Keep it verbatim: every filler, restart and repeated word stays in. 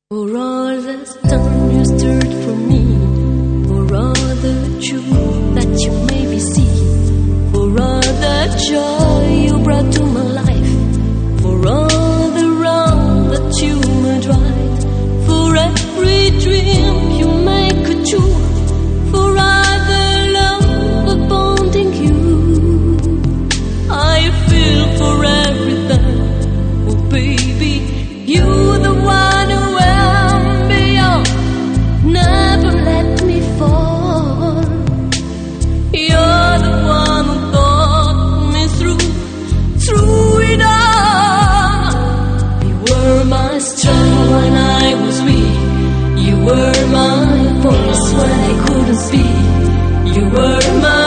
For all the time you stirred for me, for all the truth that you made me see, for all the joy you brought to my life, for all the wrong that you made right, for every dream you make come true, for all the love abounding you, I feel for everything, oh baby, you the one who never let me fall. You're the one who got me through, through it all. You were my strength when I was weak. You were my voice when I couldn't speak. You were my